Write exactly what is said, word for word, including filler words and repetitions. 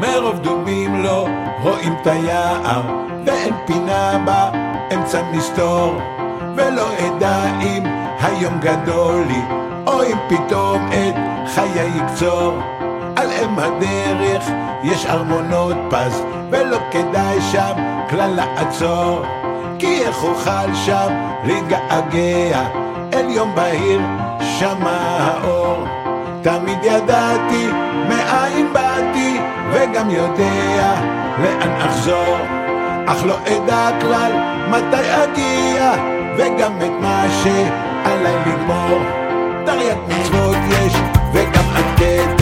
מרוב דומים לא רואים את היער, ואין פינה באמצע מסתור, ולא אדע אם היום גדול לי או אם פתאום את חיי יקצור. על אם הדרך יש ארמונות פז, ולא כדאי שם כלל לעצור, כי איך אוכל שם להתגעגע אל יום בהיר שמה האור. תמיד ידעתי מאין באתי, וגם יודע לאן אחזור, אך לא אדע כלל מתי אגיע, וגם את מה שעליי לגמור. תרי"ג מצוות יש וגם עקדת,